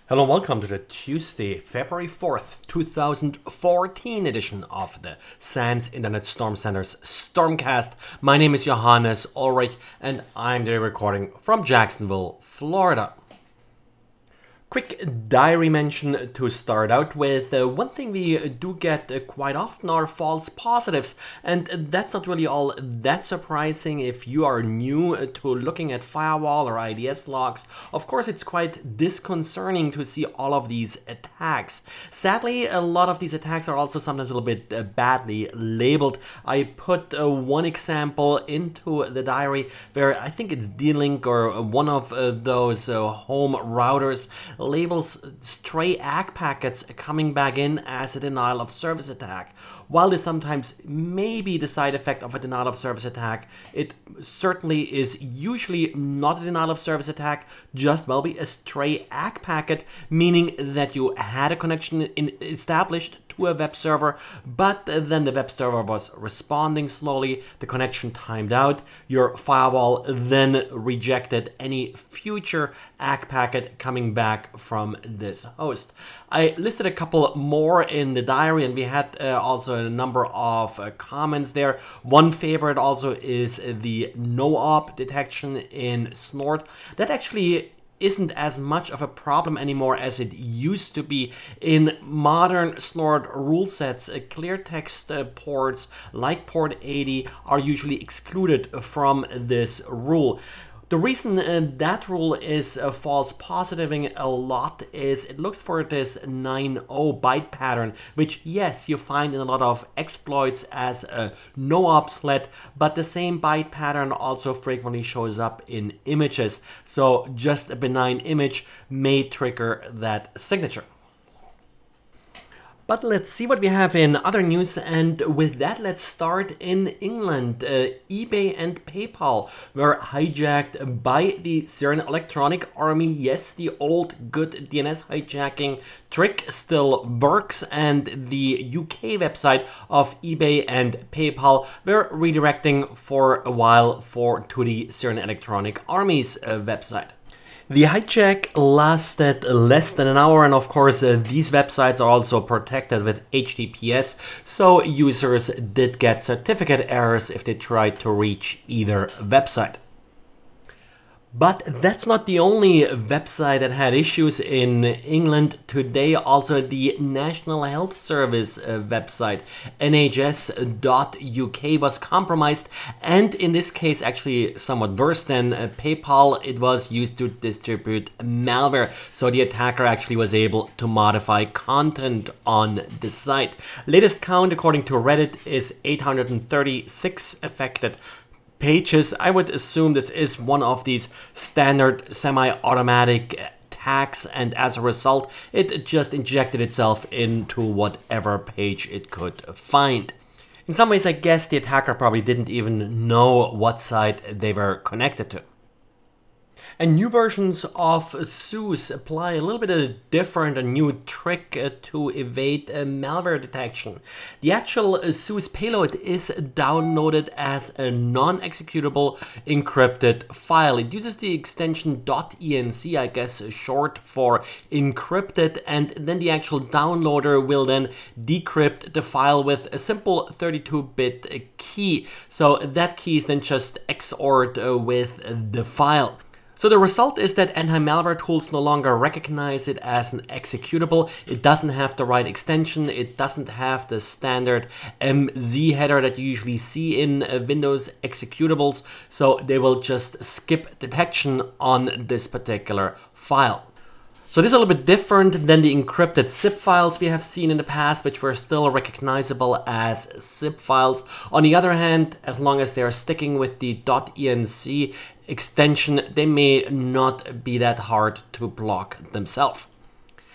Hello and welcome to the Tuesday, February 4th, 2014 edition of the SANS Internet Storm Center's Stormcast. My name is Johannes Ulrich and I'm today recording from Jacksonville, Florida. Quick diary mention to start out with. One thing we do get quite often are false positives, and that's not really all that surprising if you are new to looking at firewall or IDS logs. Of course, it's quite disconcerting to see all of these attacks. Sadly, a lot of these attacks are also sometimes a little bit badly labeled. I put one example into the diary where I think it's D-Link or one of those home routers labels stray ACK packets coming back in as a denial of service attack. While this sometimes may be the side effect of a denial of service attack, it certainly is usually not a denial of service attack, just will be a stray ACK packet, meaning that you had a connection established to a web server, but then the web server was responding slowly, the connection timed out, your firewall then rejected any future ACK packet coming back from this host. I listed a couple more in the diary, and we had also a number of comments there. One favorite also is the no-op detection in Snort. That actually isn't as much of a problem anymore as it used to be. In modern Snort rule sets, clear text ports like port 80 are usually excluded from this rule. The reason that rule is false positiving a lot is it looks for this 9.0 byte pattern, which yes, you find in a lot of exploits as a no-op threat, but the same byte pattern also frequently shows up in images. So just a benign image may trigger that signature. But let's see what we have in other news, and with that let's start in England. eBay and PayPal were hijacked by the Syrian Electronic Army. Yes, the old good DNS hijacking trick still works, and the UK website of eBay and PayPal were redirecting for a while to the Syrian Electronic Army's website. The hijack lasted less than an hour, and of course these websites are also protected with HTTPS, so users did get certificate errors if they tried to reach either website. But that's not the only website that had issues in England today. Also, the National Health Service website, nhs.uk, was compromised, and in this case actually somewhat worse than PayPal. It was used to distribute malware, so the attacker actually was able to modify content on the site. Latest count according to Reddit is 836 affected pages. I would assume this is one of these standard semi-automatic attacks, and as a result it just injected itself into whatever page it could find. In some ways, I guess the attacker probably didn't even know what site they were connected to. And new versions of SUSE apply a little bit of a different, a new trick to evade malware detection. The actual SUSE payload is downloaded as a non-executable encrypted file. It uses the extension .enc, I guess short for encrypted, and then the actual downloader will then decrypt the file with a simple 32-bit key. So that key is then just XORed with the file. So the result is that anti-malware tools no longer recognize it as an executable. It doesn't have the right extension. It doesn't have the standard MZ header that you usually see in Windows executables. So they will just skip detection on this particular file. So this is a little bit different than the encrypted zip files we have seen in the past, which were still recognizable as zip files. On the other hand, as long as they are sticking with the .enc extension, they may not be that hard to block themselves.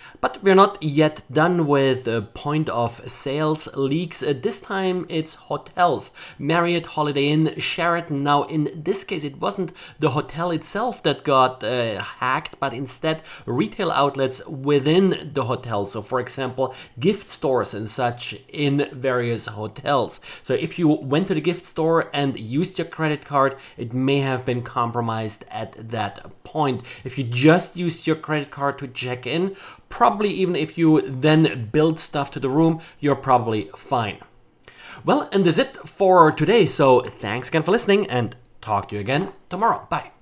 But we're not yet done with point of sales leaks. This time it's hotels. Marriott, Holiday Inn, Sheraton. Now in this case it wasn't the hotel itself that got hacked, but instead retail outlets within the hotel. So for example, gift stores and such in various hotels. So if you went to the gift store and used your credit card, it may have been compromised at that point. If you just used your credit card to check in, probably even if you then build stuff to the room, you're probably fine. Well, and that's it for today. So thanks again for listening and talk to you again tomorrow. Bye.